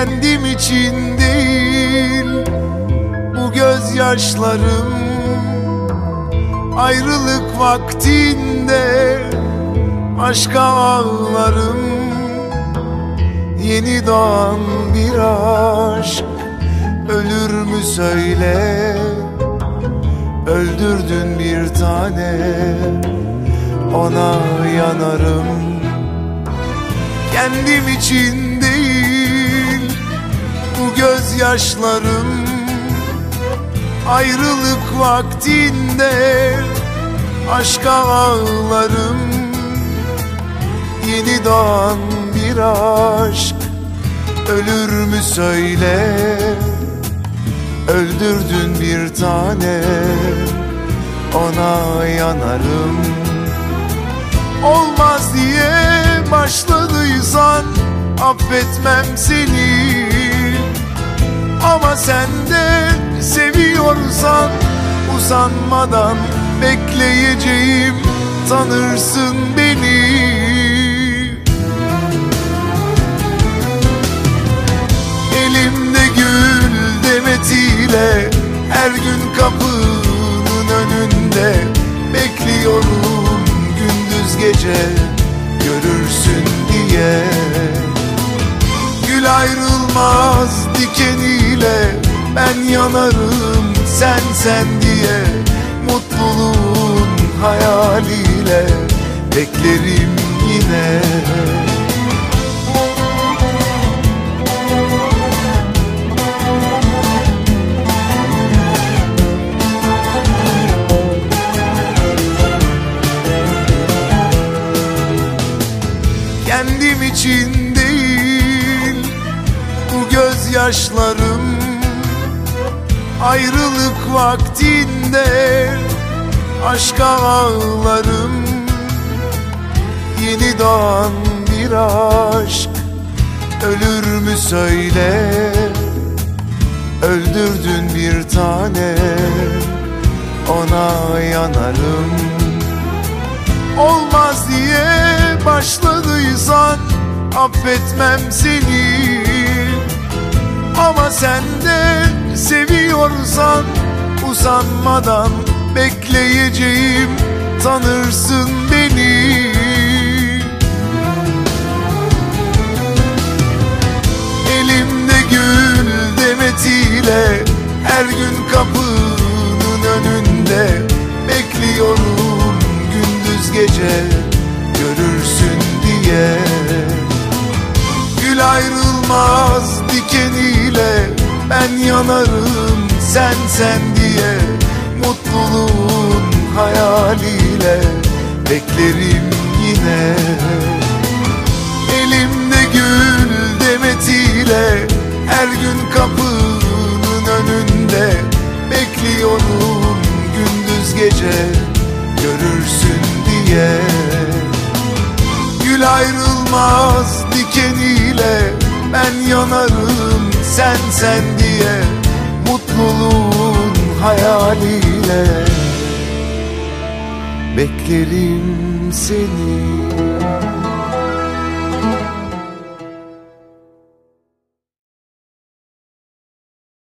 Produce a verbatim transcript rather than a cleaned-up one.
kendim için değil bu gözyaşlarım. Ayrılık vaktinde aşka ağlarım. Yeni doğan bir aşk ölür mü söyle? Öldürdün bir tane, ona yanarım. Kendim için değil bu gözyaşlarım. Ayrılık vaktinde aşka ağlarım. Yeni doğan bir aşk ölür mü söyle? Öldürdün bir tane, ona yanarım. Olmaz diye başladıysan affetmem seni. Ama sen de seviyorsan usanmadan bekleyeceğim, tanırsın beni. Elimde gül demetiyle her gün kapının önünde bekliyorum, gündüz gece görürsün diye. Gül ayrılmaz dikeniyle ben yanarım, sen sen diye. Mutluluğun hayaliyle beklerim yine. Kendim için değil bu gözyaşlarım. Ayrılık vaktinde aşka ağlarım. Yeni doğan bir aşk ölür mü söyle? Öldürdün bir tane, ona yanarım. Olmaz diye başladıysan affetmem seni. Ama sen de seviyorsan usanmadan bekleyeceğim, tanırsın beni. Elimde gül demetiyle her gün kapının önünde bekliyorum, gündüz gece görürsün diye. Gül ayrılmaz dikeniyle ben yanarım, sen sen diye. Mutluluğun hayaliyle beklerim yine. Elimde gül demetiyle her gün kapının önünde bekliyorum, gündüz gece görürsün diye. Gül ayrılmaz dikeniyle ben yanarım, sen sen diye. Mutluluğun hayaliyle beklerim seni.